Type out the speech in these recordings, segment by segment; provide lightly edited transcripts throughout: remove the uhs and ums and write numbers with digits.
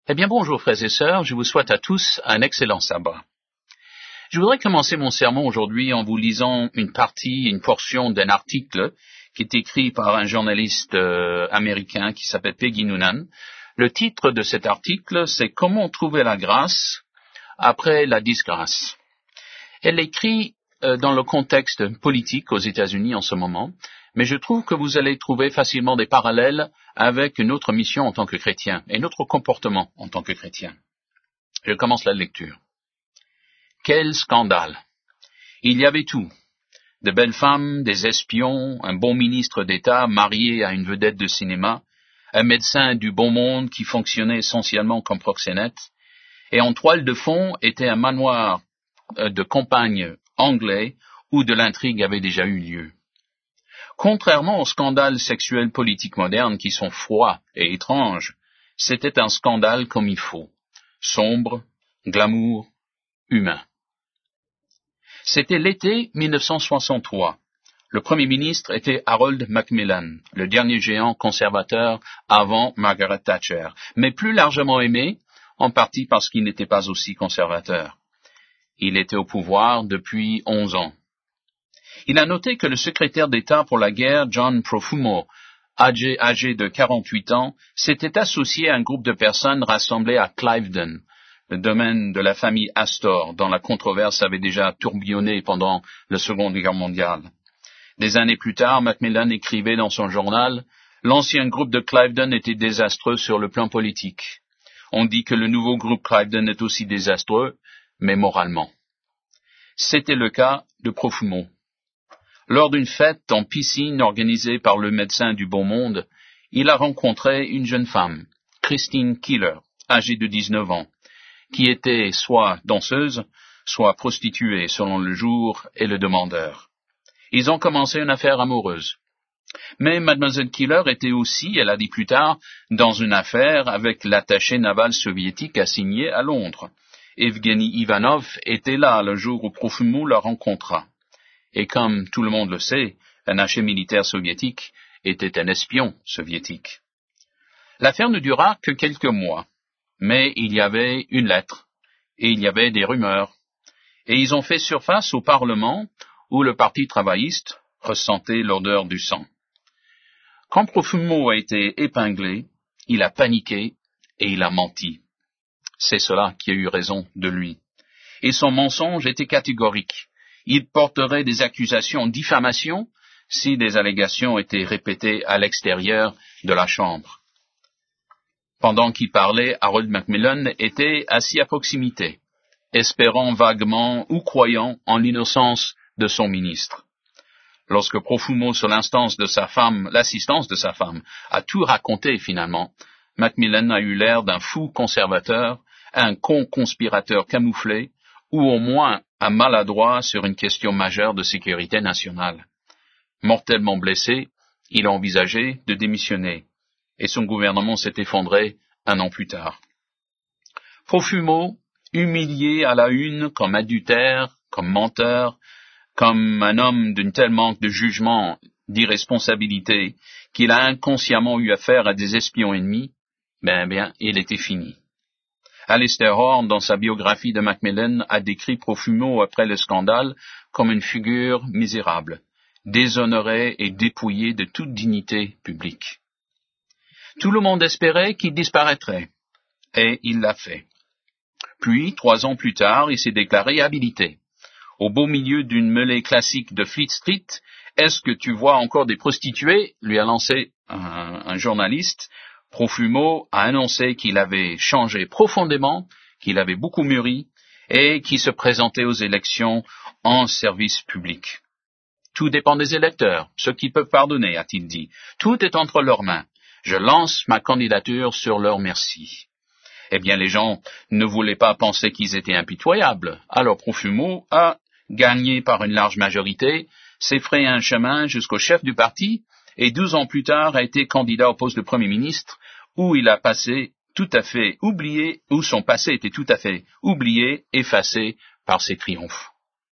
Eh bien bonjour frères et sœurs, je vous souhaite à tous un excellent sabbat. Je voudrais commencer mon sermon aujourd'hui en vous lisant une portion d'un article qui est écrit par un journaliste américain qui s'appelle Peggy Noonan. Le titre de cet article, c'est « Comment trouver la grâce après la disgrâce ». Elle l'écrit dans le contexte politique aux États-Unis en ce moment, mais je trouve que vous allez trouver facilement des parallèles avec notre mission en tant que chrétien et notre comportement en tant que chrétien. Je commence la lecture. Quel scandale! Il y avait tout. De belles femmes, des espions, un bon ministre d'État marié à une vedette de cinéma, un médecin du bon monde qui fonctionnait essentiellement comme proxénète, et en toile de fond était un manoir de campagne anglais où de l'intrigue avait déjà eu lieu. Contrairement aux scandales sexuels politiques modernes qui sont froids et étranges, c'était un scandale comme il faut, sombre, glamour, humain. C'était l'été 1963. Le Premier ministre était Harold Macmillan, le dernier géant conservateur avant Margaret Thatcher, mais plus largement aimé, en partie parce qu'il n'était pas aussi conservateur. Il était au pouvoir depuis 11 ans. Il a noté que le secrétaire d'État pour la guerre, John Profumo, âgé de 48 ans, s'était associé à un groupe de personnes rassemblées à Cliveden, le domaine de la famille Astor, dont la controverse avait déjà tourbillonné pendant la Seconde Guerre mondiale. Des années plus tard, Macmillan écrivait dans son journal « L'ancien groupe de Cliveden était désastreux sur le plan politique. On dit que le nouveau groupe Cliveden est aussi désastreux, mais moralement. » C'était le cas de Profumo. Lors d'une fête en piscine organisée par le médecin du bon monde, il a rencontré une jeune femme, Christine Keeler, âgée de 19 ans, qui était soit danseuse, soit prostituée selon le jour et le demandeur. Ils ont commencé une affaire amoureuse. Mais Mademoiselle Keeler était aussi, elle a dit plus tard, dans une affaire avec l'attaché naval soviétique assigné à Londres. Evgeny Ivanov était là le jour où Profumo la rencontra. Et comme tout le monde le sait, un attaché militaire soviétique était un espion soviétique. L'affaire ne dura que quelques mois, mais il y avait une lettre, et il y avait des rumeurs, et ils ont fait surface au Parlement, où le Parti travailliste ressentait l'odeur du sang. Quand Profumo a été épinglé, il a paniqué et il a menti. C'est cela qui a eu raison de lui. Et son mensonge était catégorique. Il porterait des accusations de diffamation si des allégations étaient répétées à l'extérieur de la Chambre. Pendant qu'il parlait, Harold Macmillan était assis à proximité, espérant vaguement ou croyant en l'innocence de son ministre. Lorsque Profumo, sur l'assistance de sa femme, a tout raconté finalement, Macmillan a eu l'air d'un fou conservateur, un conspirateur camouflé, ou au moins un maladroit sur une question majeure de sécurité nationale. Mortellement blessé, il a envisagé de démissionner, et son gouvernement s'est effondré un an plus tard. Profumo, humilié à la une comme adultère, comme menteur, comme un homme d'un tel manque de jugement, d'irresponsabilité, qu'il a inconsciemment eu affaire à des espions ennemis, il était fini. Alistair Horn, dans sa biographie de Macmillan, a décrit Profumo après le scandale comme une figure misérable, déshonorée et dépouillée de toute dignité publique. Tout le monde espérait qu'il disparaîtrait, et il l'a fait. Puis, 3 ans plus tard, il s'est déclaré habilité. Au beau milieu d'une mêlée classique de Fleet Street, « Est-ce que tu vois encore des prostituées ?» lui a lancé un journaliste. Profumo a annoncé qu'il avait changé profondément, qu'il avait beaucoup mûri et qu'il se présentait aux élections en service public. Tout dépend des électeurs, ce qu'ils peuvent pardonner, a-t-il dit. Tout est entre leurs mains. Je lance ma candidature sur leur merci. Eh bien, les gens ne voulaient pas penser qu'ils étaient impitoyables. Alors Profumo a gagné par une large majorité, s'est frayé un chemin jusqu'au chef du parti et 12 ans plus tard a été candidat au poste de Premier ministre où il a passé tout à fait oublié, où son passé était tout à fait oublié, effacé par ses triomphes.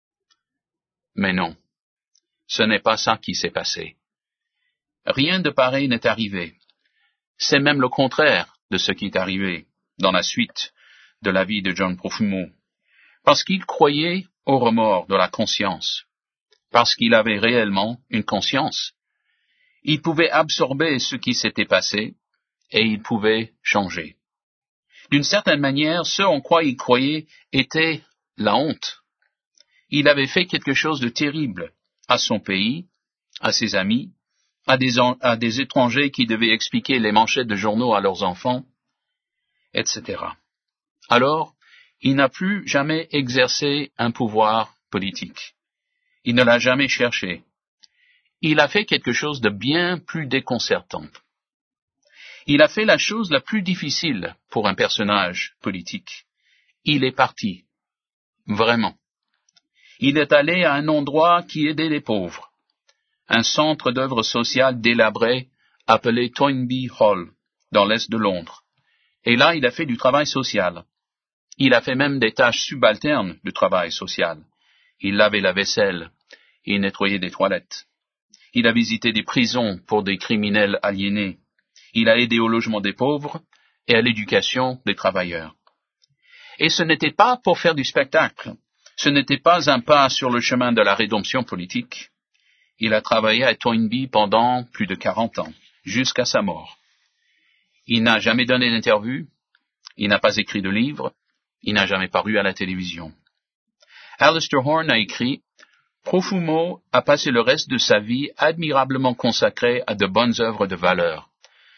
Mais non, ce n'est pas ça qui s'est passé. Rien de pareil n'est arrivé. C'est même le contraire de ce qui est arrivé. dans la suite de la vie de John Profumo, parce qu'il croyait au remords de la conscience, parce qu'il avait réellement une conscience. Il pouvait absorber ce qui s'était passé et il pouvait changer. D'une certaine manière, ce en quoi il croyait était la honte. Il avait fait quelque chose de terrible à son pays, à ses amis, à des étrangers qui devaient expliquer les manchettes de journaux à leurs enfants, etc. Alors, il n'a plus jamais exercé un pouvoir politique. Il ne l'a jamais cherché. Il a fait quelque chose de bien plus déconcertant. Il a fait la chose la plus difficile pour un personnage politique. Il est parti. Vraiment. Il est allé à un endroit qui aidait les pauvres. Un centre d'œuvre sociale délabré appelé Toynbee Hall, dans l'est de Londres. Et là, il a fait du travail social. Il a fait même des tâches subalternes de travail social. Il lavait la vaisselle, il nettoyait des toilettes. Il a visité des prisons pour des criminels aliénés. Il a aidé au logement des pauvres et à l'éducation des travailleurs. Et ce n'était pas pour faire du spectacle. Ce n'était pas un pas sur le chemin de la rédemption politique. Il a travaillé à Toynbee pendant plus de 40 ans, jusqu'à sa mort. Il n'a jamais donné d'interview, il n'a pas écrit de livre, il n'a jamais paru à la télévision. Alistair Horn a écrit « Profumo a passé le reste de sa vie admirablement consacré à de bonnes œuvres de valeur,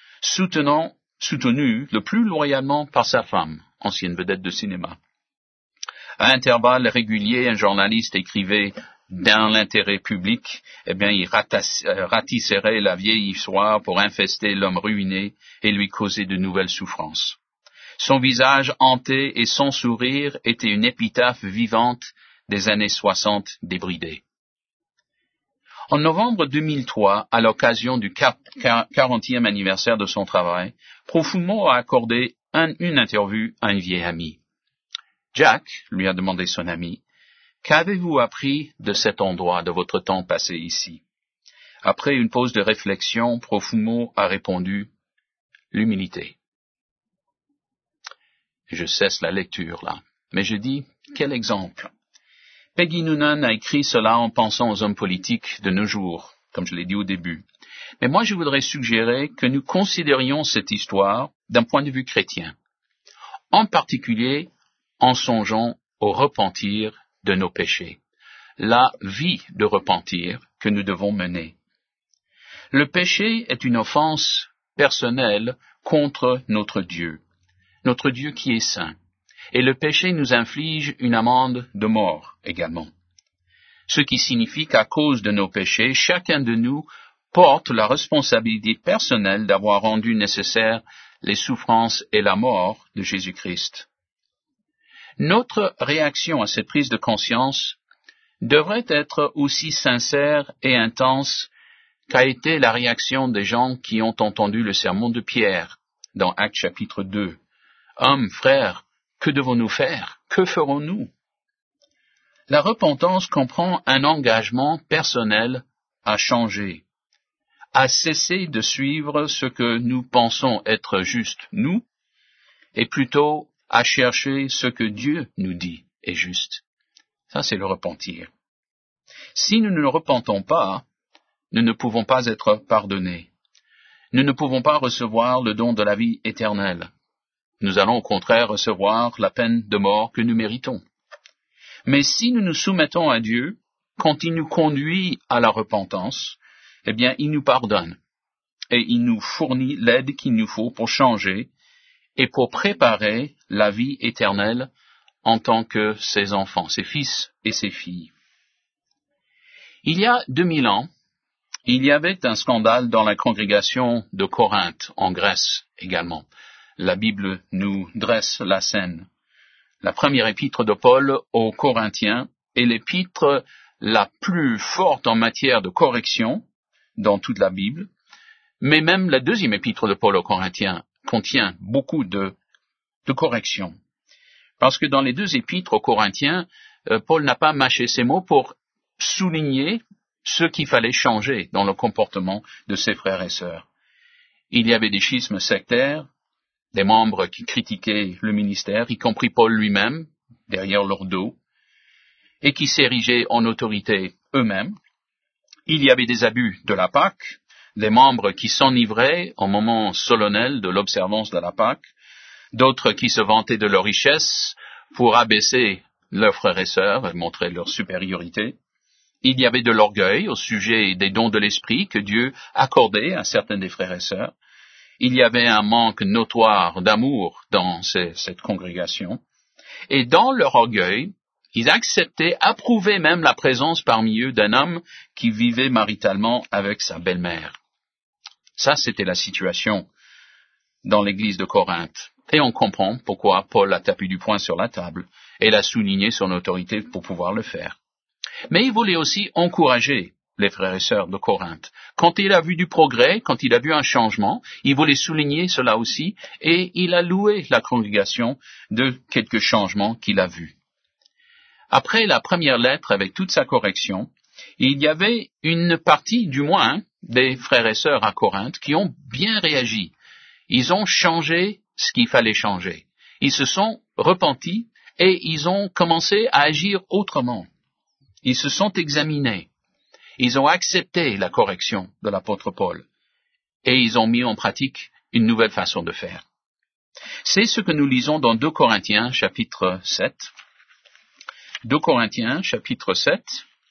soutenu le plus loyalement par sa femme, ancienne vedette de cinéma. À intervalles réguliers, un journaliste écrivait dans l'intérêt public, il ratisserait la vieille histoire pour infester l'homme ruiné et lui causer de nouvelles souffrances. Son visage hanté et son sourire étaient une épitaphe vivante des années 60 débridées. En novembre 2003, à l'occasion du 40e anniversaire de son travail, Profumo a accordé une interview à une vieille amie. Jack, lui a demandé son ami, qu'avez-vous appris de cet endroit, de votre temps passé ici? Après une pause de réflexion, Profumo a répondu, l'humilité. Je cesse la lecture là, mais je dis, quel exemple? Peggy Noonan a écrit cela en pensant aux hommes politiques de nos jours, comme je l'ai dit au début. Mais moi je voudrais suggérer que nous considérions cette histoire d'un point de vue chrétien, en particulier en songeant au repentir de nos péchés, la vie de repentir que nous devons mener. Le péché est une offense personnelle contre notre Dieu qui est saint, et le péché nous inflige une amende de mort également. Ce qui signifie qu'à cause de nos péchés, chacun de nous porte la responsabilité personnelle d'avoir rendu nécessaires les souffrances et la mort de Jésus-Christ. Notre réaction à cette prise de conscience devrait être aussi sincère et intense qu'a été la réaction des gens qui ont entendu le sermon de Pierre dans Actes chapitre 2. Hommes, frères, que devons-nous faire? Que ferons-nous? La repentance comprend un engagement personnel à changer, à cesser de suivre ce que nous pensons être juste, nous, et plutôt à chercher ce que Dieu nous dit est juste. Ça, c'est le repentir. Si nous ne repentons pas, nous ne pouvons pas être pardonnés. Nous ne pouvons pas recevoir le don de la vie éternelle. Nous allons au contraire recevoir la peine de mort que nous méritons. Mais si nous nous soumettons à Dieu, quand il nous conduit à la repentance, il nous pardonne et il nous fournit l'aide qu'il nous faut pour changer et pour préparer la vie éternelle en tant que ses enfants, ses fils et ses filles. Il y a 2000 ans, il y avait un scandale dans la congrégation de Corinthe, en Grèce également. La Bible nous dresse la scène. La première épître de Paul aux Corinthiens est l'épître la plus forte en matière de correction dans toute la Bible, mais même la deuxième épître de Paul aux Corinthiens contient beaucoup de correction. Parce que dans les deux épîtres aux Corinthiens, Paul n'a pas mâché ses mots pour souligner ce qu'il fallait changer dans le comportement de ses frères et sœurs. Il y avait des schismes sectaires, des membres qui critiquaient le ministère, y compris Paul lui-même, derrière leur dos, et qui s'érigeaient en autorité eux-mêmes. Il y avait des abus de la Pâque, des membres qui s'enivraient au moment solennel de l'observance de la Pâque, d'autres qui se vantaient de leur richesse pour abaisser leurs frères et sœurs et montrer leur supériorité. Il y avait de l'orgueil au sujet des dons de l'esprit que Dieu accordait à certains des frères et sœurs. Il y avait un manque notoire d'amour dans cette congrégation. Et dans leur orgueil, ils acceptaient, approuvaient même la présence parmi eux d'un homme qui vivait maritalement avec sa belle-mère. Ça, c'était la situation dans l'église de Corinthe. Et on comprend pourquoi Paul a tapé du poing sur la table et l'a souligné son autorité pour pouvoir le faire. Mais il voulait aussi encourager les frères et sœurs de Corinthe. Quand il a vu du progrès, quand il a vu un changement, il voulait souligner cela aussi et il a loué la congrégation de quelques changements qu'il a vus. Après la première lettre avec toute sa correction, il y avait une partie, du moins, des frères et sœurs à Corinthe qui ont bien réagi. Ils ont changé ce qu'il fallait changer. Ils se sont repentis et ils ont commencé à agir autrement. Ils se sont examinés. Ils ont accepté la correction de l'apôtre Paul. Et ils ont mis en pratique une nouvelle façon de faire. C'est ce que nous lisons dans 2 Corinthiens chapitre 7. 2 Corinthiens chapitre 7,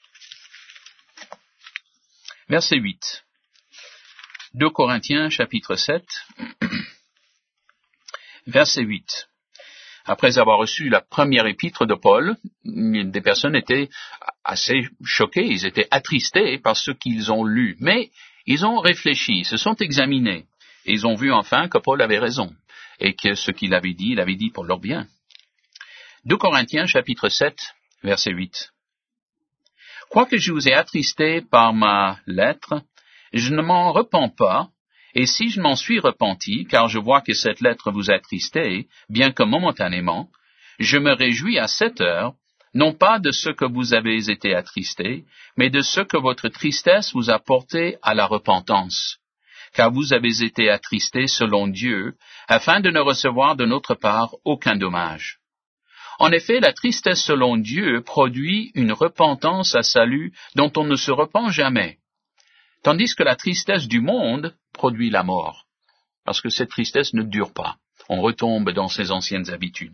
verset 8. 2 Corinthiens chapitre 7, verset 8. Après avoir reçu la première épître de Paul, des personnes étaient assez choquées, ils étaient attristés par ce qu'ils ont lu. Mais ils ont réfléchi, se sont examinés, et ils ont vu enfin que Paul avait raison, et que ce qu'il avait dit, il avait dit pour leur bien. 2 Corinthiens chapitre 7, verset 8. Quoique je vous ai attristé par ma lettre, je ne m'en repens pas, et si je m'en suis repenti, car je vois que cette lettre vous a attristé, bien que momentanément, je me réjouis à cette heure, non pas de ce que vous avez été attristé, mais de ce que votre tristesse vous a porté à la repentance. Car vous avez été attristé selon Dieu, afin de ne recevoir de notre part aucun dommage. En effet, la tristesse selon Dieu produit une repentance à salut dont on ne se repent jamais, tandis que la tristesse du monde produit la mort, parce que cette tristesse ne dure pas. On retombe dans ses anciennes habitudes.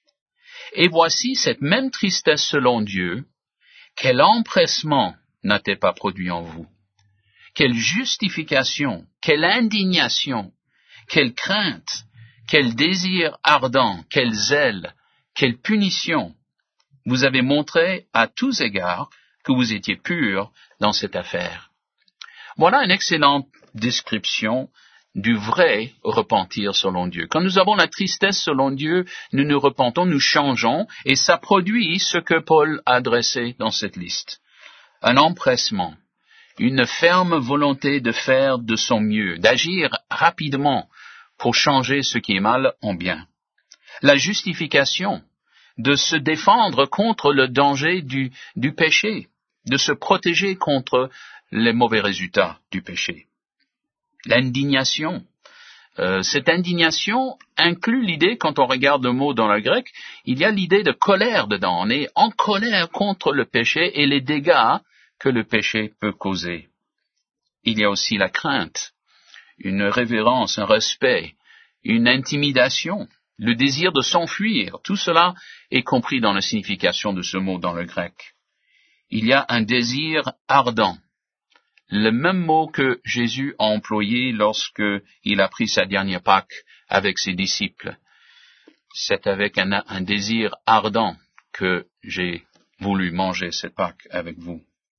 Et voici cette même tristesse selon Dieu, quel empressement n'a-t-elle pas produit en vous? Quelle justification, quelle indignation, quelle crainte, quel désir ardent, quel zèle, quelle punition vous avez montré à tous égards que vous étiez purs dans cette affaire. Voilà une excellente description du vrai repentir selon Dieu. Quand nous avons la tristesse selon Dieu, nous nous repentons, nous changeons, et ça produit ce que Paul a dressé dans cette liste. Un empressement, une ferme volonté de faire de son mieux, d'agir rapidement pour changer ce qui est mal en bien. La justification, de se défendre contre le danger du péché, de se protéger contre les mauvais résultats du péché. L'indignation. Cette indignation inclut l'idée, quand on regarde le mot dans le grec, il y a l'idée de colère dedans. On est en colère contre le péché et les dégâts que le péché peut causer. Il y a aussi la crainte, une révérence, un respect, une intimidation, le désir de s'enfuir. Tout cela est compris dans la signification de ce mot dans le grec. Il y a un désir ardent. Le même mot que Jésus a employé lorsqu'il a pris sa dernière Pâque avec ses disciples. C'est avec un désir ardent que j'ai voulu manger cette Pâque avec vous.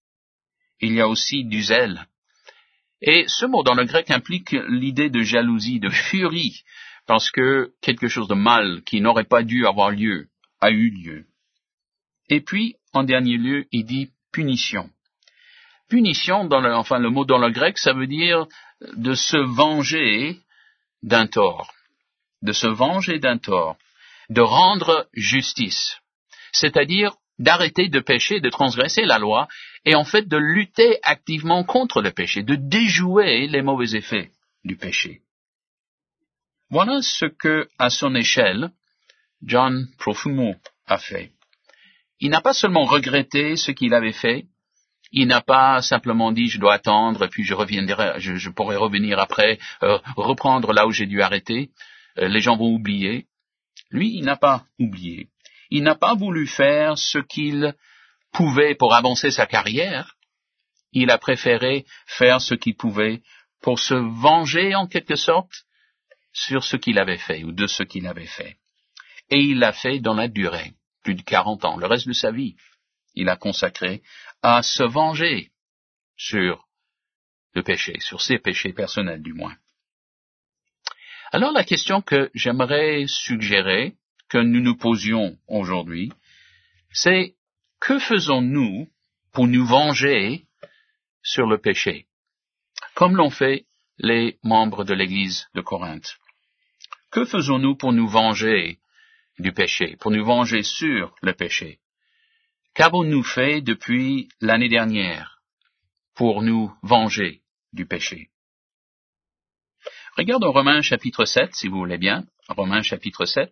Il y a aussi du zèle. Et ce mot dans le grec implique l'idée de jalousie, de furie, parce que quelque chose de mal qui n'aurait pas dû avoir lieu a eu lieu. Et puis, en dernier lieu, il dit punition. Punition, le mot dans le grec, ça veut dire de se venger d'un tort. De se venger d'un tort. De rendre justice. C'est-à-dire d'arrêter de pécher, de transgresser la loi, et en fait de lutter activement contre le péché, de déjouer les mauvais effets du péché. Voilà ce que, à son échelle, John Profumo a fait. Il n'a pas seulement regretté ce qu'il avait fait, il n'a pas simplement dit je dois attendre, puis je pourrai revenir après, reprendre là où j'ai dû arrêter, les gens vont oublier. Lui, il n'a pas oublié. Il n'a pas voulu faire ce qu'il pouvait pour avancer sa carrière. Il a préféré faire ce qu'il pouvait pour se venger en quelque sorte sur ce qu'il avait fait ou de ce qu'il avait fait. Et il l'a fait dans la durée, plus de 40 ans. Le reste de sa vie, il a consacré à se venger sur le péché, sur ses péchés personnels du moins. Alors la question que j'aimerais suggérer que nous nous posions aujourd'hui, c'est que faisons-nous pour nous venger sur le péché, comme l'ont fait les membres de l'Église de Corinthe? Que faisons-nous pour nous venger du péché, pour nous venger sur le péché? Qu'avons-nous fait depuis l'année dernière pour nous venger du péché? Regardons Romains chapitre 7, si vous voulez bien. Romains chapitre 7,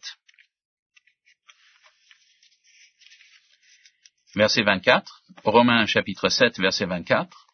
verset 24. Romains chapitre 7, verset 24.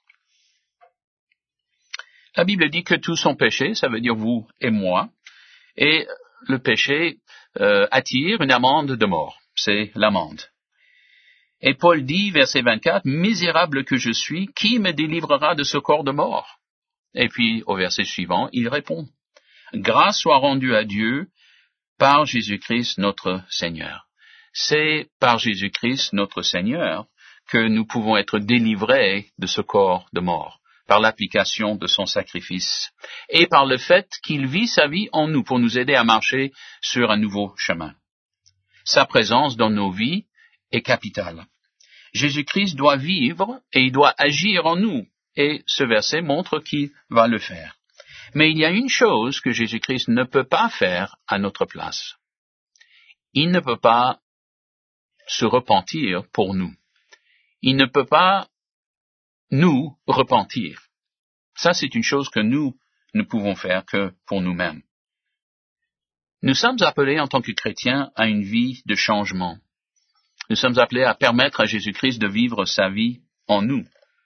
La Bible dit que tous sont péchés, ça veut dire vous et moi. Et le péché attire une amende de mort. C'est l'amende. Et Paul dit, verset 24, « Misérable que je suis, qui me délivrera de ce corps de mort ?» Et puis, au verset suivant, il répond, « Grâce soit rendue à Dieu par Jésus-Christ notre Seigneur. » C'est par Jésus-Christ notre Seigneur que nous pouvons être délivrés de ce corps de mort, par l'application de son sacrifice, et par le fait qu'il vit sa vie en nous pour nous aider à marcher sur un nouveau chemin. Sa présence dans nos vies est capitale. Jésus-Christ doit vivre et il doit agir en nous, et ce verset montre qu'il va le faire. Mais il y a une chose que Jésus-Christ ne peut pas faire à notre place. Il ne peut pas se repentir pour nous. Il ne peut pas nous repentir. Ça, c'est une chose que nous ne pouvons faire que pour nous-mêmes. Nous sommes appelés en tant que chrétiens à une vie de changement. Nous sommes appelés à permettre à Jésus-Christ de vivre sa vie en nous.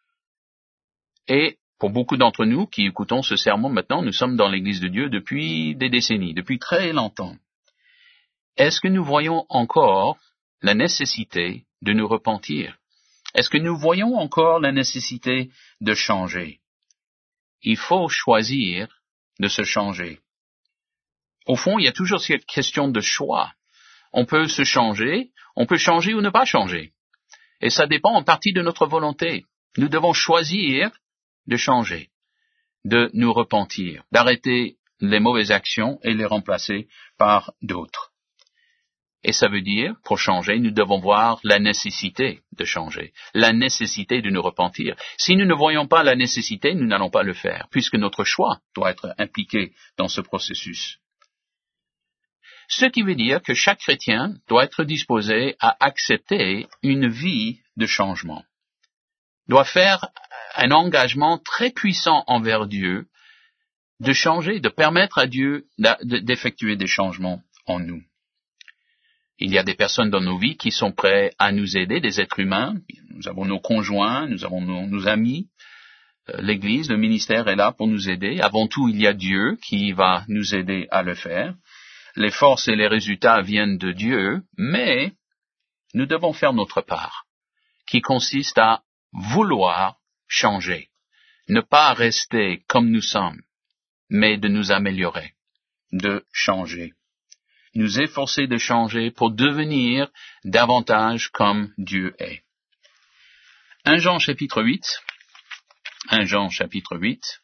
Et pour beaucoup d'entre nous qui écoutons ce sermon maintenant, nous sommes dans l'Église de Dieu depuis des décennies, depuis très longtemps. Est-ce que nous voyons encore la nécessité de nous repentir? Est-ce que nous voyons encore la nécessité de changer? Il faut choisir de se changer. Au fond, il y a toujours cette question de choix. On peut se changer, on peut changer ou ne pas changer. Et ça dépend en partie de notre volonté. Nous devons choisir de changer, de nous repentir, d'arrêter les mauvaises actions et les remplacer par d'autres. Et ça veut dire, pour changer, nous devons voir la nécessité de changer, la nécessité de nous repentir. Si nous ne voyons pas la nécessité, nous n'allons pas le faire, puisque notre choix doit être impliqué dans ce processus. Ce qui veut dire que chaque chrétien doit être disposé à accepter une vie de changement, doit faire un engagement très puissant envers Dieu, de changer, de permettre à Dieu d'effectuer des changements en nous. Il y a des personnes dans nos vies qui sont prêtes à nous aider, des êtres humains. Nous avons nos conjoints, nous avons nos amis. L'Église, le ministère est là pour nous aider. Avant tout, il y a Dieu qui va nous aider à le faire. Les forces et les résultats viennent de Dieu, mais nous devons faire notre part, qui consiste à vouloir changer, ne pas rester comme nous sommes, mais de nous améliorer, de changer. Nous efforcer de changer pour devenir davantage comme Dieu est. 1 Jean chapitre 8. 1 Jean chapitre 8.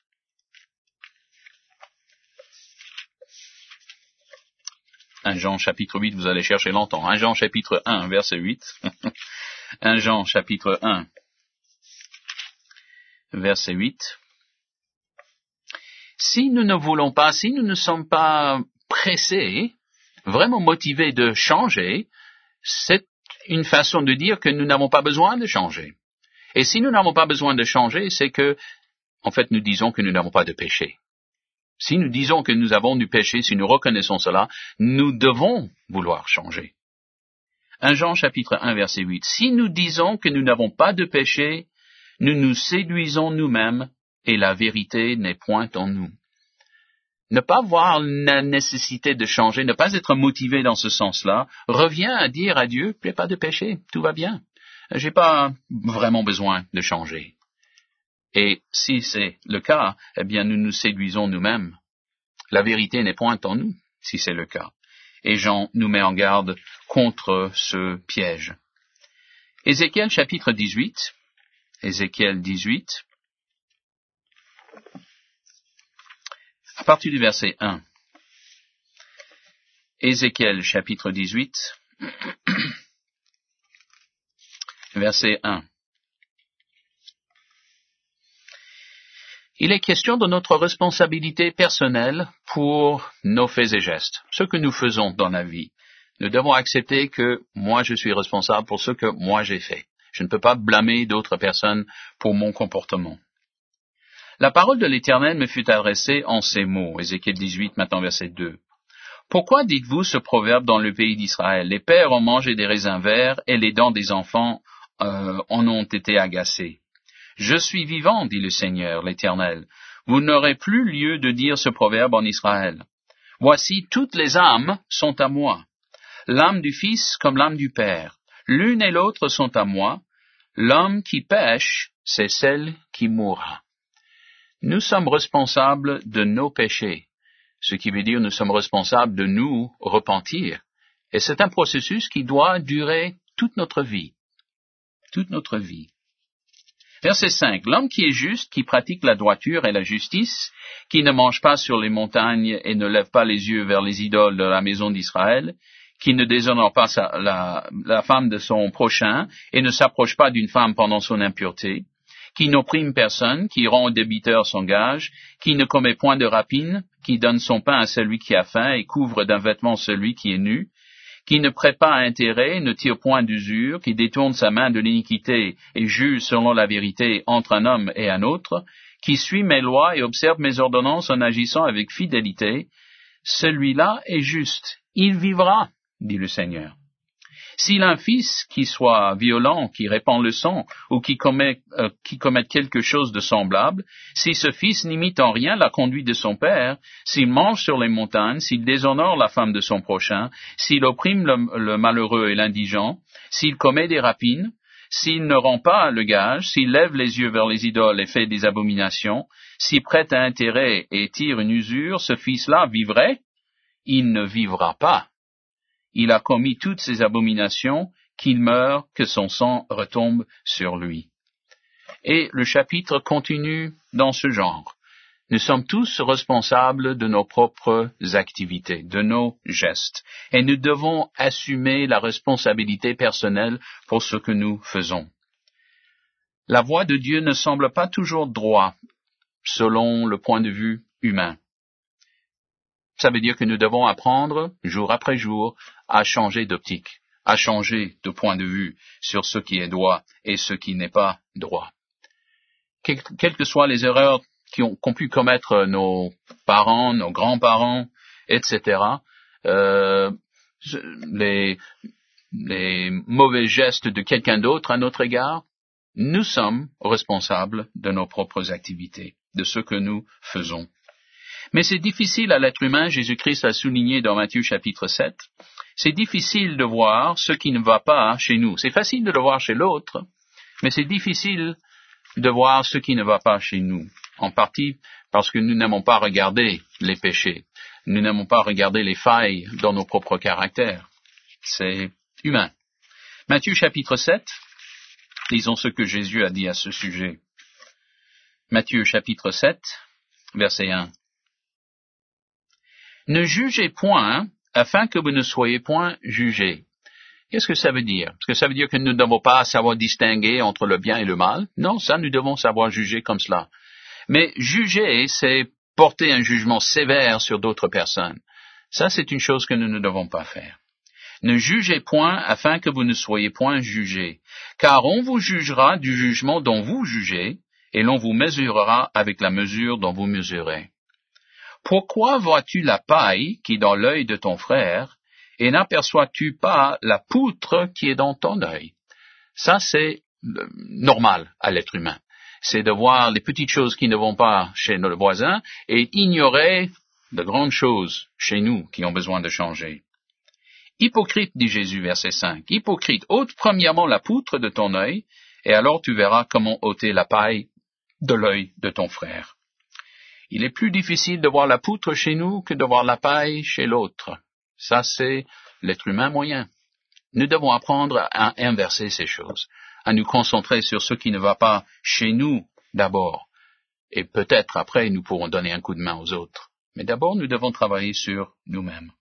Un Jean chapitre 8, vous allez chercher longtemps. 1 Jean chapitre 1, verset 8. 1 Jean chapitre 1, verset 8. Si nous ne voulons pas, si nous ne sommes pas pressés, vraiment motivés de changer, c'est une façon de dire que nous n'avons pas besoin de changer. Et si nous n'avons pas besoin de changer, c'est que, en fait, nous disons que nous n'avons pas de péché. Si nous disons que nous avons du péché, si nous reconnaissons cela, nous devons vouloir changer. 1 Jean chapitre 1 verset 8. Si nous disons que nous n'avons pas de péché, nous nous séduisons nous-mêmes et la vérité n'est point en nous. Ne pas voir la nécessité de changer, ne pas être motivé dans ce sens-là, revient à dire à Dieu, j'ai pas de péché, tout va bien. J'ai pas vraiment besoin de changer. Et si c'est le cas, eh bien nous nous séduisons nous-mêmes. La vérité n'est point en nous, si c'est le cas. Et Jean nous met en garde contre ce piège. Ézéchiel chapitre 18, Ézéchiel 18, à partir du verset 1. Ézéchiel chapitre 18, verset 1. Il est question de notre responsabilité personnelle pour nos faits et gestes, ce que nous faisons dans la vie. Nous devons accepter que moi je suis responsable pour ce que moi j'ai fait. Je ne peux pas blâmer d'autres personnes pour mon comportement. La parole de l'Éternel me fut adressée en ces mots, Ézéchiel 18, maintenant verset 2. Pourquoi dites-vous ce proverbe dans le pays d'Israël? Les pères ont mangé des raisins verts et les dents des enfants en ont été agacées. Je suis vivant, dit le Seigneur, l'Éternel. Vous n'aurez plus lieu de dire ce proverbe en Israël. Voici, toutes les âmes sont à moi. L'âme du Fils comme l'âme du Père. L'une et l'autre sont à moi. L'homme qui pêche, c'est celle qui mourra. Nous sommes responsables de nos péchés, ce qui veut dire nous sommes responsables de nous repentir. Et c'est un processus qui doit durer toute notre vie. Toute notre vie. Verset 5. L'homme qui est juste, qui pratique la droiture et la justice, qui ne mange pas sur les montagnes et ne lève pas les yeux vers les idoles de la maison d'Israël, qui ne déshonore pas la femme de son prochain et ne s'approche pas d'une femme pendant son impureté, qui n'opprime personne, qui rend au débiteur son gage, qui ne commet point de rapine, qui donne son pain à celui qui a faim et couvre d'un vêtement celui qui est nu, qui ne prête pas à intérêt, ne tire point d'usure, qui détourne sa main de l'iniquité et juge selon la vérité entre un homme et un autre, qui suit mes lois et observe mes ordonnances en agissant avec fidélité, celui-là est juste, il vivra, dit le Seigneur. S'il a un fils qui soit violent, qui répand le sang, ou qui commette quelque chose de semblable, si ce fils n'imite en rien la conduite de son père, s'il mange sur les montagnes, s'il déshonore la femme de son prochain, s'il opprime le malheureux et l'indigent, s'il commet des rapines, s'il ne rend pas le gage, s'il lève les yeux vers les idoles et fait des abominations, s'il prête à intérêt et tire une usure, ce fils-là vivrait? Il ne vivra pas. Il a commis toutes ces abominations, qu'il meure, que son sang retombe sur lui. Et le chapitre continue dans ce genre. Nous sommes tous responsables de nos propres activités, de nos gestes, et nous devons assumer la responsabilité personnelle pour ce que nous faisons. La voie de Dieu ne semble pas toujours droite, selon le point de vue humain. Ça veut dire que nous devons apprendre, jour après jour, à changer d'optique, à changer de point de vue sur ce qui est droit et ce qui n'est pas droit. Quelles que soient les erreurs qu'ont pu commettre nos parents, nos grands-parents, etc., les mauvais gestes de quelqu'un d'autre à notre égard, nous sommes responsables de nos propres activités, de ce que nous faisons. Mais c'est difficile à l'être humain, Jésus-Christ a souligné dans Matthieu chapitre 7, c'est difficile de voir ce qui ne va pas chez nous. C'est facile de le voir chez l'autre, mais c'est difficile de voir ce qui ne va pas chez nous. En partie parce que nous n'aimons pas regarder les péchés. Nous n'aimons pas regarder les failles dans nos propres caractères. C'est humain. Matthieu chapitre 7, lisons ce que Jésus a dit à ce sujet. Matthieu chapitre 7, verset 1. Ne jugez point, afin que vous ne soyez point jugés. Qu'est-ce que ça veut dire? Est-ce que ça veut dire que nous ne devons pas savoir distinguer entre le bien et le mal? Non, ça, nous devons savoir juger comme cela. Mais juger, c'est porter un jugement sévère sur d'autres personnes. Ça, c'est une chose que nous ne devons pas faire. Ne jugez point, afin que vous ne soyez point jugés. Car on vous jugera du jugement dont vous jugez, et l'on vous mesurera avec la mesure dont vous mesurez. Pourquoi vois-tu la paille qui est dans l'œil de ton frère, et n'aperçois-tu pas la poutre qui est dans ton œil? Ça, c'est normal à l'être humain. C'est de voir les petites choses qui ne vont pas chez nos voisins et ignorer de grandes choses chez nous qui ont besoin de changer. Hypocrite, dit Jésus, verset 5, hypocrite, ôte premièrement la poutre de ton œil, et alors tu verras comment ôter la paille de l'œil de ton frère. Il est plus difficile de voir la poutre chez nous que de voir la paille chez l'autre. Ça, c'est l'être humain moyen. Nous devons apprendre à inverser ces choses, à nous concentrer sur ce qui ne va pas chez nous d'abord, et peut-être après nous pourrons donner un coup de main aux autres. Mais d'abord, nous devons travailler sur nous-mêmes.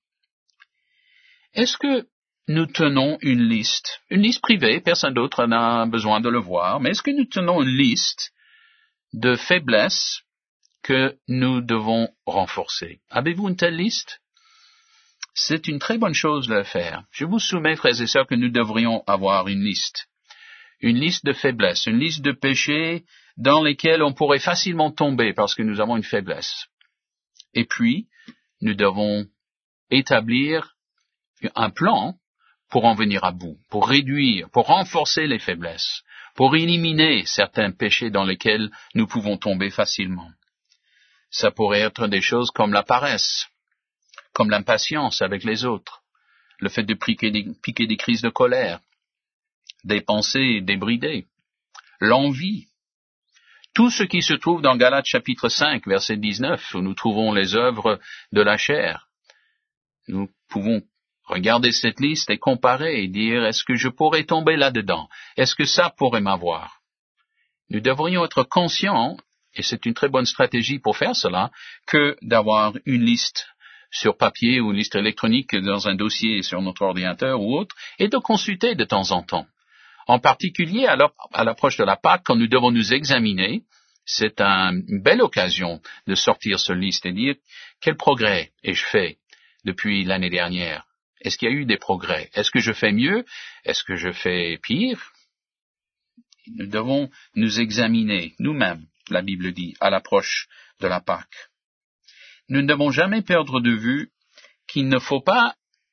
Est-ce que nous tenons une liste privée, personne d'autre n'a besoin de le voir, mais est-ce que nous tenons une liste de faiblesses que nous devons renforcer? Avez-vous une telle liste? C'est une très bonne chose de le faire. Je vous soumets, frères et sœurs, que nous devrions avoir une liste de faiblesses, une liste de péchés dans lesquels on pourrait facilement tomber parce que nous avons une faiblesse. Et puis, nous devons établir un plan pour en venir à bout, pour réduire, pour renforcer les faiblesses, pour éliminer certains péchés dans lesquels nous pouvons tomber facilement. Ça pourrait être des choses comme la paresse, comme l'impatience avec les autres, le fait de piquer des crises de colère, des pensées débridées, l'envie. Tout ce qui se trouve dans Galates chapitre 5, verset 19, où nous trouvons les œuvres de la chair. Nous pouvons regarder cette liste et comparer et dire, est-ce que je pourrais tomber là-dedans? Est-ce que ça pourrait m'avoir? Nous devrions être conscients, et c'est une très bonne stratégie pour faire cela, que d'avoir une liste sur papier ou une liste électronique dans un dossier sur notre ordinateur ou autre, et de consulter de temps en temps. En particulier, à l'approche de la Pâque, quand nous devons nous examiner, c'est une belle occasion de sortir cette liste et dire quel progrès ai-je fait depuis l'année dernière? Est-ce qu'il y a eu des progrès? Est-ce que je fais mieux? Est-ce que je fais pire? Nous devons nous examiner nous-mêmes, la Bible dit, à l'approche de la Pâque. Nous ne devons jamais perdre de vue qu'il ne faut pas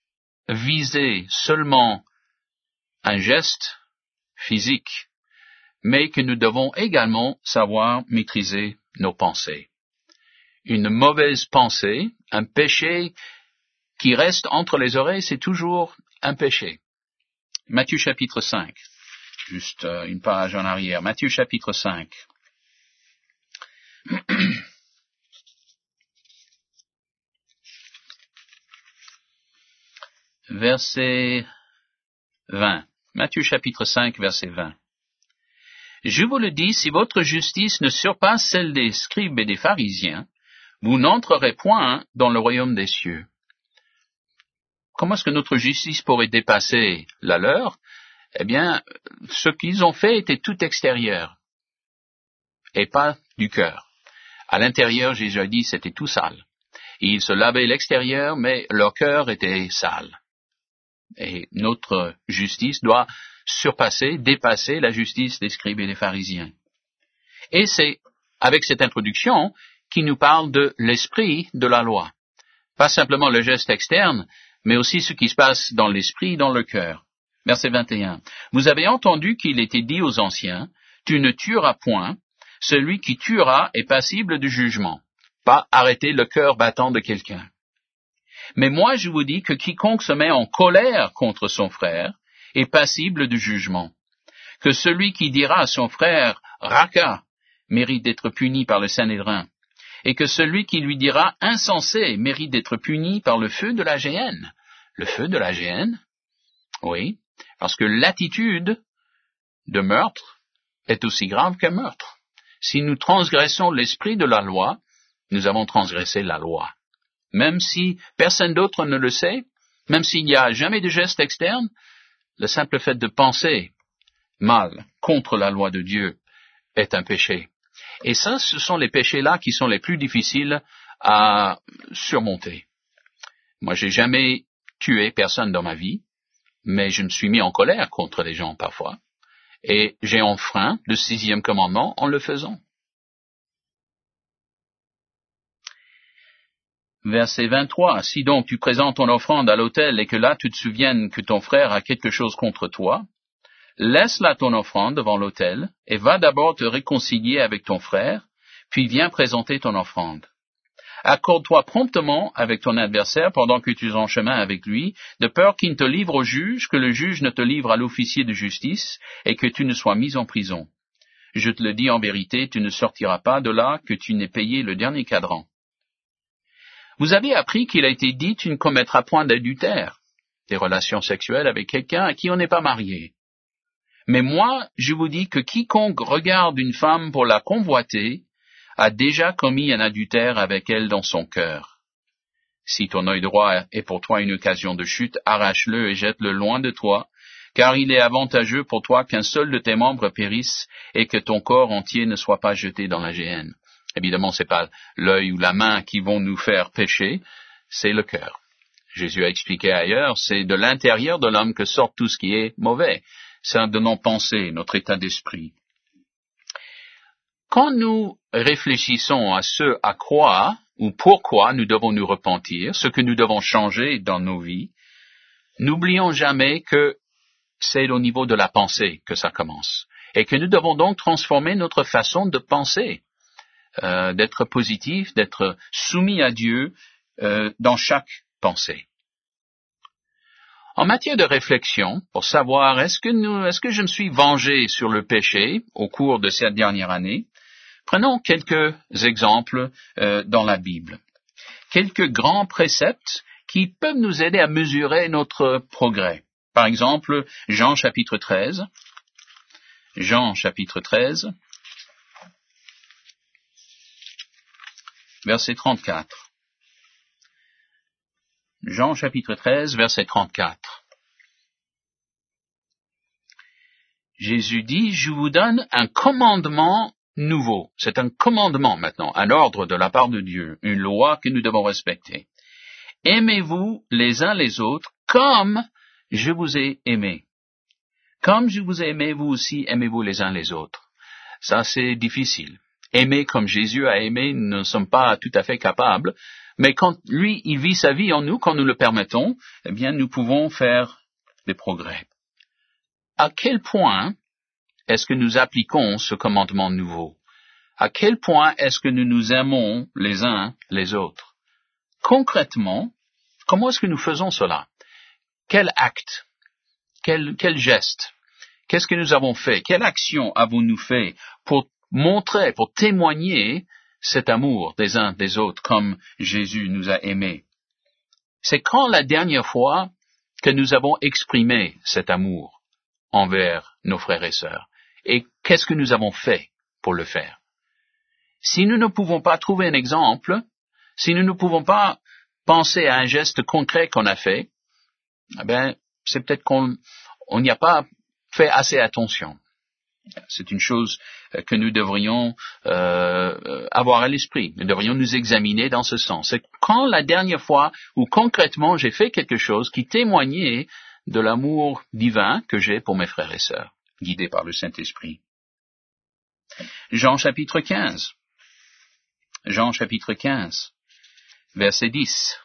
viser seulement un geste physique, mais que nous devons également savoir maîtriser nos pensées. Une mauvaise pensée, un péché qui reste entre les oreilles, c'est toujours un péché. Matthieu chapitre 5, juste une page en arrière. Matthieu chapitre 5. Verset 20. Matthieu chapitre 5, verset 20. Je vous le dis, si votre justice ne surpasse celle des scribes et des pharisiens, vous n'entrerez point dans le royaume des cieux. Comment est-ce que notre justice pourrait dépasser la leur? Eh bien, ce qu'ils ont fait était tout extérieur, et pas du cœur. À l'intérieur, Jésus a dit, c'était tout sale. Ils se lavaient l'extérieur, mais leur cœur était sale. Et notre justice doit dépasser la justice des scribes et des pharisiens. Et c'est avec cette introduction qui nous parle de l'esprit de la loi. Pas simplement le geste externe, mais aussi ce qui se passe dans l'esprit, dans le cœur. Verset 21. Vous avez entendu qu'il était dit aux anciens, tu ne tueras point, celui qui tuera est passible du jugement. Pas arrêter le cœur battant de quelqu'un. Mais moi je vous dis que quiconque se met en colère contre son frère est passible du jugement. Que celui qui dira à son frère « Raka » mérite d'être puni par le Sanhédrin, et que celui qui lui dira « Insensé » mérite d'être puni par le feu de la géhenne. Le feu de la géhenne? Oui, parce que l'attitude de meurtre est aussi grave qu'un meurtre. Si nous transgressons l'esprit de la loi, nous avons transgressé la loi. Même si personne d'autre ne le sait, même s'il n'y a jamais de geste externe, le simple fait de penser mal contre la loi de Dieu est un péché. Et ça, ce sont les péchés-là qui sont les plus difficiles à surmonter. Moi, j'ai jamais tué personne dans ma vie, mais je me suis mis en colère contre les gens parfois, et j'ai enfreint le 6e commandement en le faisant. Verset 23. Si donc tu présentes ton offrande à l'autel et que là tu te souviennes que ton frère a quelque chose contre toi, laisse là ton offrande devant l'autel et va d'abord te réconcilier avec ton frère, puis viens présenter ton offrande. Accorde-toi promptement avec ton adversaire pendant que tu es en chemin avec lui, de peur qu'il ne te livre au juge, que le juge ne te livre à l'officier de justice, et que tu ne sois mis en prison. Je te le dis en vérité, tu ne sortiras pas de là que tu n'aies payé le dernier cadran. Vous avez appris qu'il a été dit, tu ne commettras point d'adultère, des relations sexuelles avec quelqu'un à qui on n'est pas marié. Mais moi, je vous dis que quiconque regarde une femme pour la convoiter, a déjà commis un adultère avec elle dans son cœur. Si ton œil droit est pour toi une occasion de chute, arrache-le et jette-le loin de toi, car il est avantageux pour toi qu'un seul de tes membres périsse et que ton corps entier ne soit pas jeté dans la géhenne. Évidemment, c'est pas l'œil ou la main qui vont nous faire pécher, c'est le cœur. Jésus a expliqué ailleurs, c'est de l'intérieur de l'homme que sort tout ce qui est mauvais. C'est de nos pensées, notre état d'esprit. Quand nous réfléchissons à ce à quoi ou pourquoi nous devons nous repentir, ce que nous devons changer dans nos vies, n'oublions jamais que c'est au niveau de la pensée que ça commence et que nous devons donc transformer notre façon de penser, d'être positif, d'être soumis à Dieu dans chaque pensée. En matière de réflexion, pour savoir est-ce que je me suis vengé sur le péché au cours de cette dernière année, prenons quelques exemples dans la Bible. Quelques grands préceptes qui peuvent nous aider à mesurer notre progrès. Par exemple, Jean chapitre 13. Jean chapitre 13, verset 34. Jean chapitre 13, verset 34. Jésus dit, je vous donne un commandement nouveau. C'est un commandement maintenant, un ordre de la part de Dieu, une loi que nous devons respecter. Aimez-vous les uns les autres comme je vous ai aimé. Comme je vous ai aimé, vous aussi aimez-vous les uns les autres. Ça, c'est difficile. Aimer comme Jésus a aimé, nous ne sommes pas tout à fait capables. Mais quand lui, il vit sa vie en nous, quand nous le permettons, eh bien, nous pouvons faire des progrès. À quel point est-ce que nous appliquons ce commandement nouveau? À quel point est-ce que nous nous aimons les uns les autres? Concrètement, comment est-ce que nous faisons cela? Quel acte? Quel geste? Qu'est-ce que nous avons fait? Quelle action avons-nous fait pour montrer, pour témoigner cet amour des uns des autres comme Jésus nous a aimés? C'est quand la dernière fois que nous avons exprimé cet amour envers nos frères et sœurs? Et qu'est-ce que nous avons fait pour le faire? Si nous ne pouvons pas trouver un exemple, si nous ne pouvons pas penser à un geste concret qu'on a fait, eh bien, c'est peut-être qu'on n'y a pas fait assez attention. C'est une chose que nous devrions avoir à l'esprit. Nous devrions nous examiner dans ce sens. C'est quand la dernière fois où concrètement j'ai fait quelque chose qui témoignait de l'amour divin que j'ai pour mes frères et sœurs, guidés par le Saint-Esprit. Jean chapitre 15. Jean chapitre 15, verset 10.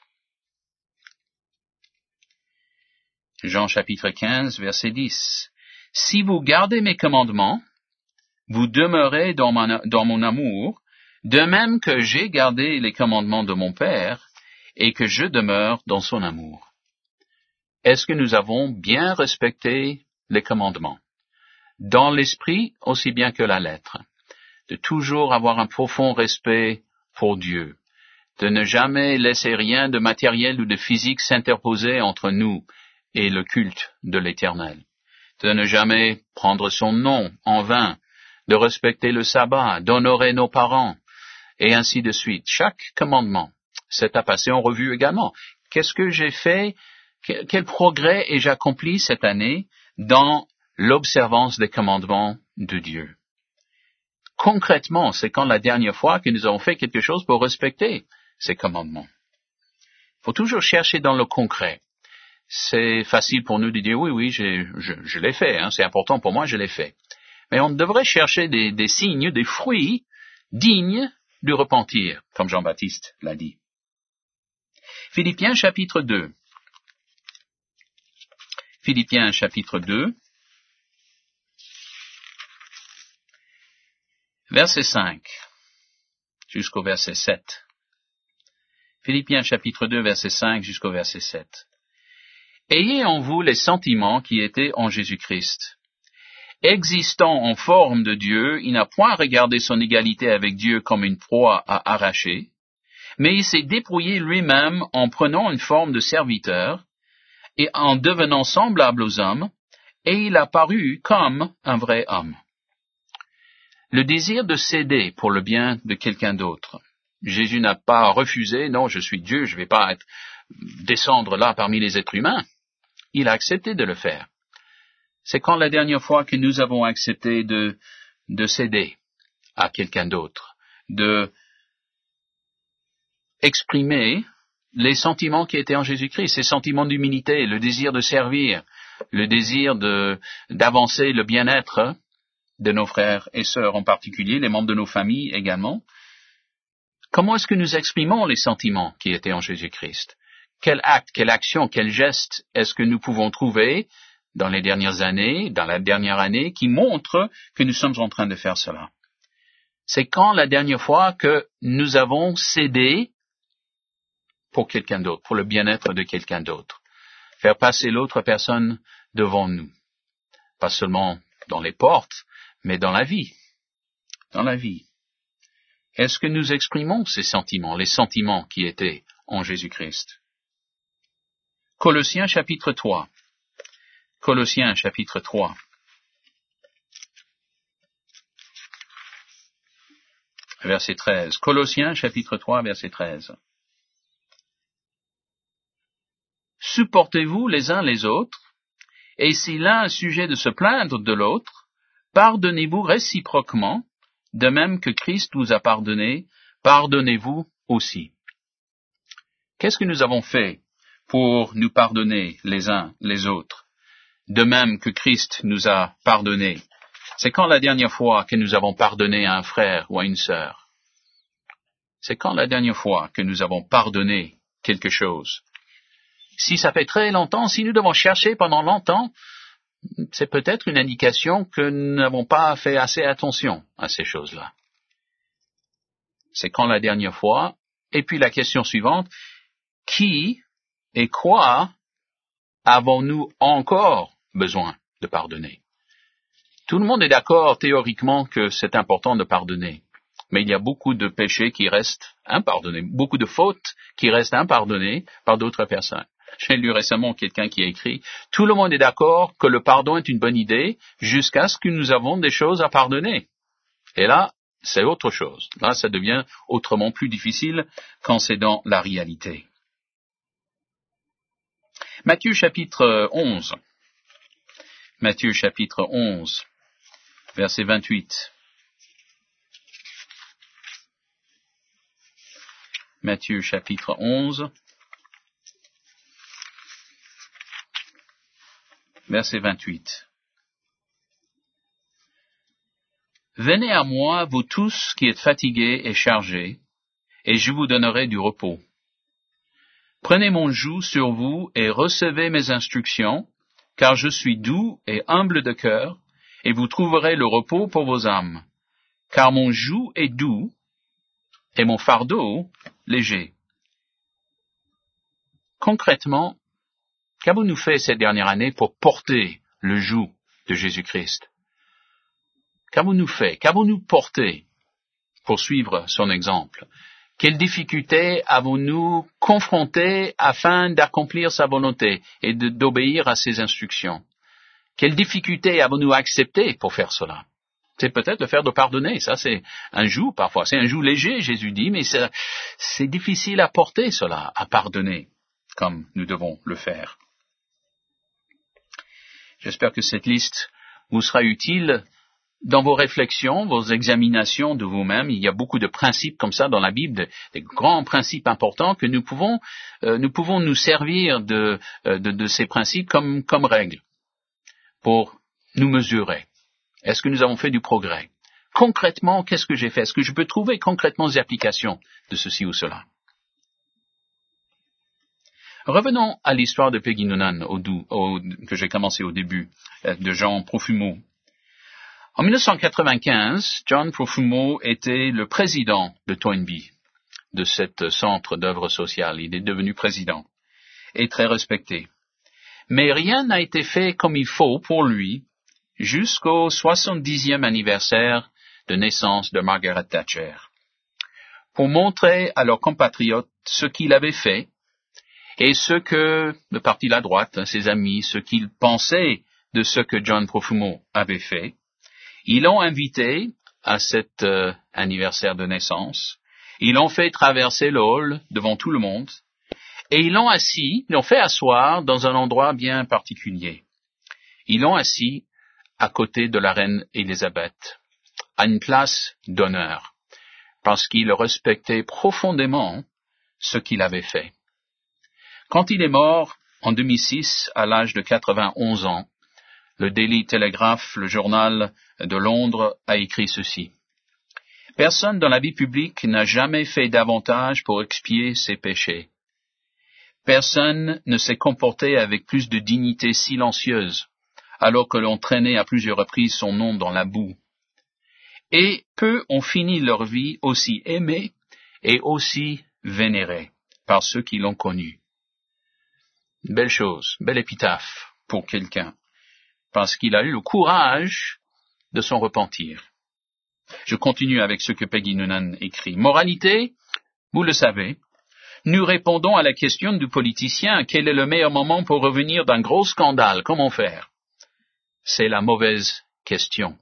Jean chapitre 15, verset 10. Si vous gardez mes commandements, vous demeurez dans mon amour, de même que j'ai gardé les commandements de mon Père et que je demeure dans son amour. Est-ce que nous avons bien respecté les commandements? Dans l'esprit aussi bien que la lettre. De toujours avoir un profond respect pour Dieu. De ne jamais laisser rien de matériel ou de physique s'interposer entre nous et le culte de l'Éternel. De ne jamais prendre son nom en vain, de respecter le sabbat, d'honorer nos parents, et ainsi de suite. Chaque commandement, c'est à passer en revue également. Qu'est-ce que j'ai fait? Quel progrès ai-je accompli cette année dans l'observance des commandements de Dieu? Concrètement, c'est quand la dernière fois que nous avons fait quelque chose pour respecter ces commandements. Il faut toujours chercher dans le concret. C'est facile pour nous de dire oui, je l'ai fait, hein, c'est important pour moi, je l'ai fait. Mais on devrait chercher des signes, des fruits dignes du repentir, comme Jean-Baptiste l'a dit. Philippiens chapitre 2. Philippiens chapitre 2, verset 5 jusqu'au verset 7. Philippiens chapitre 2, verset 5 jusqu'au verset 7. Ayez en vous les sentiments qui étaient en Jésus-Christ. Existant en forme de Dieu, il n'a point regardé son égalité avec Dieu comme une proie à arracher, mais il s'est dépouillé lui-même en prenant une forme de serviteur et en devenant semblable aux hommes, et il a paru comme un vrai homme. Le désir de céder pour le bien de quelqu'un d'autre. Jésus n'a pas refusé, non, je suis Dieu, je ne vais pas descendre là parmi les êtres humains. Il a accepté de le faire. C'est quand la dernière fois que nous avons accepté de céder à quelqu'un d'autre, de exprimer les sentiments qui étaient en Jésus-Christ, ces sentiments d'humilité, le désir de servir, le désir d'avancer le bien-être de nos frères et sœurs en particulier, les membres de nos familles également. Comment est-ce que nous exprimons les sentiments qui étaient en Jésus-Christ? Quel acte, quelle action, quel geste est-ce que nous pouvons trouver dans les dernières années, dans la dernière année, qui montre que nous sommes en train de faire cela? C'est quand la dernière fois que nous avons cédé pour quelqu'un d'autre, pour le bien-être de quelqu'un d'autre. Faire passer l'autre personne devant nous. Pas seulement dans les portes, mais dans la vie. Dans la vie. Est-ce que nous exprimons ces sentiments, les sentiments qui étaient en Jésus-Christ? Colossiens chapitre 3. Colossiens chapitre 3. Verset 13. Colossiens chapitre 3, verset 13. Supportez-vous les uns les autres, et si l'un a sujet de se plaindre de l'autre, pardonnez-vous réciproquement, de même que Christ vous a pardonné, pardonnez-vous aussi. Qu'est-ce que nous avons fait pour nous pardonner les uns les autres, de même que Christ nous a pardonné? C'est quand la dernière fois que nous avons pardonné à un frère ou à une sœur? C'est quand la dernière fois que nous avons pardonné quelque chose? Si ça fait très longtemps, si nous devons chercher pendant longtemps, c'est peut-être une indication que nous n'avons pas fait assez attention à ces choses-là. C'est quand la dernière fois? Et puis la question suivante, qui et quoi avons-nous encore besoin de pardonner? Tout le monde est d'accord théoriquement que c'est important de pardonner, mais il y a beaucoup de péchés qui restent impardonnés, beaucoup de fautes qui restent impardonnées par d'autres personnes. J'ai lu récemment quelqu'un qui a écrit « Tout le monde est d'accord que le pardon est une bonne idée jusqu'à ce que nous avons des choses à pardonner. » Et là, c'est autre chose. Là, ça devient autrement plus difficile quand c'est dans la réalité. Matthieu chapitre 11. Matthieu chapitre 11, verset 28. Matthieu chapitre 11, verset 28. Venez à moi, vous tous qui êtes fatigués et chargés, et je vous donnerai du repos. Prenez mon joug sur vous et recevez mes instructions, car je suis doux et humble de cœur, et vous trouverez le repos pour vos âmes. Car mon joug est doux et mon fardeau léger. Concrètement, qu'avons-nous fait cette dernière année pour porter le joug de Jésus-Christ? Qu'avons-nous fait? Qu'avons-nous porté pour suivre son exemple? Quelles difficultés avons-nous confrontées afin d'accomplir sa volonté et d'obéir à ses instructions? Quelles difficultés avons-nous acceptées pour faire cela? C'est peut-être le faire de pardonner. Ça, c'est un joug parfois. C'est un joug léger, Jésus dit, mais c'est difficile à porter cela, à pardonner, comme nous devons le faire. J'espère que cette liste vous sera utile dans vos réflexions, vos examinations de vous-même. Il y a beaucoup de principes comme ça dans la Bible, des grands principes importants que nous pouvons nous servir de ces principes comme règles pour nous mesurer. Est-ce que nous avons fait du progrès? Concrètement, qu'est-ce que j'ai fait? Est-ce que je peux trouver concrètement des applications de ceci ou cela? Revenons à l'histoire de Peggy Noonan que j'ai commencé au début, de John Profumo. En 1995, John Profumo était le président de Toynbee, de cet centre d'œuvre sociale. Il est devenu président et très respecté. Mais rien n'a été fait comme il faut pour lui jusqu'au 70e anniversaire de naissance de Margaret Thatcher, pour montrer à leurs compatriotes ce qu'il avait fait et ce que le parti de la droite, ses amis, ce qu'ils pensaient de ce que John Profumo avait fait. Ils l'ont invité à cet anniversaire de naissance. Ils l'ont fait traverser le hall devant tout le monde. Et ils l'ont fait asseoir dans un endroit bien particulier. Ils l'ont assis à côté de la reine Élisabeth, à une place d'honneur, parce qu'ils respectaient profondément ce qu'il avait fait. Quand il est mort, en 2006, à l'âge de 91 ans, le Daily Telegraph, le journal de Londres, a écrit ceci. Personne dans la vie publique n'a jamais fait davantage pour expier ses péchés. Personne ne s'est comporté avec plus de dignité silencieuse, alors que l'on traînait à plusieurs reprises son nom dans la boue. Et peu ont fini leur vie aussi aimés et aussi vénérés par ceux qui l'ont connu. Belle chose, belle épitaphe pour quelqu'un, parce qu'il a eu le courage de s'en repentir. Je continue avec ce que Peggy Noonan écrit. Moralité, vous le savez, nous répondons à la question du politicien, quel est le meilleur moment pour revenir d'un gros scandale, comment faire? C'est la mauvaise question.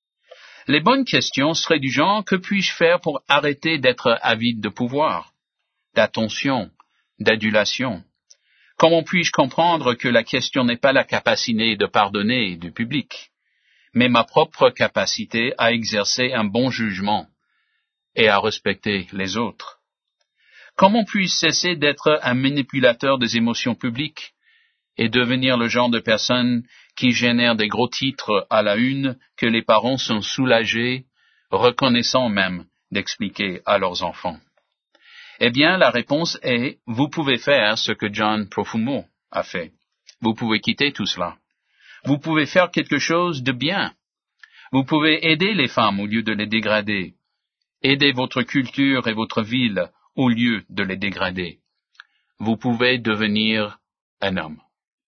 Les bonnes questions seraient du genre, que puis-je faire pour arrêter d'être avide de pouvoir, d'attention, d'adulation? Comment puis-je comprendre que la question n'est pas la capacité de pardonner du public, mais ma propre capacité à exercer un bon jugement et à respecter les autres? Comment puis-je cesser d'être un manipulateur des émotions publiques et devenir le genre de personne qui génère des gros titres à la une que les parents sont soulagés, reconnaissants même, d'expliquer à leurs enfants? Eh bien, la réponse est, vous pouvez faire ce que John Profumo a fait. Vous pouvez quitter tout cela. Vous pouvez faire quelque chose de bien. Vous pouvez aider les femmes au lieu de les dégrader. Aider votre culture et votre ville au lieu de les dégrader. Vous pouvez devenir un homme.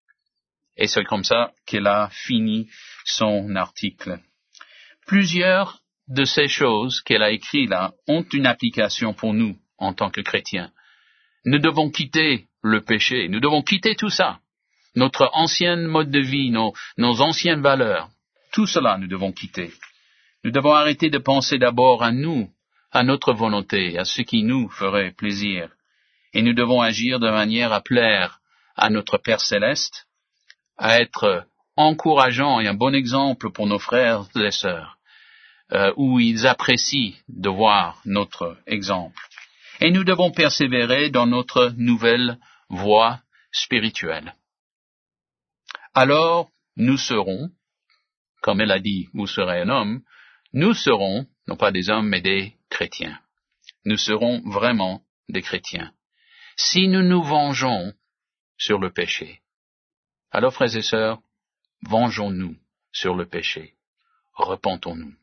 Et c'est comme ça qu'elle a fini son article. Plusieurs de ces choses qu'elle a écrites là ont une application pour nous en tant que chrétiens. Nous devons quitter le péché, nous devons quitter tout ça, notre ancien mode de vie, nos anciennes valeurs, tout cela nous devons quitter. Nous devons arrêter de penser d'abord à nous, à notre volonté, à ce qui nous ferait plaisir, et nous devons agir de manière à plaire à notre Père céleste, à être encourageant et un bon exemple pour nos frères et sœurs, où ils apprécient de voir notre exemple. Et nous devons persévérer dans notre nouvelle voie spirituelle. Alors, nous serons, comme elle a dit, vous serez un homme, nous serons, non pas des hommes, mais des chrétiens. Nous serons vraiment des chrétiens. Si nous nous vengeons sur le péché, alors, frères et sœurs, vengeons-nous sur le péché. Repentons-nous.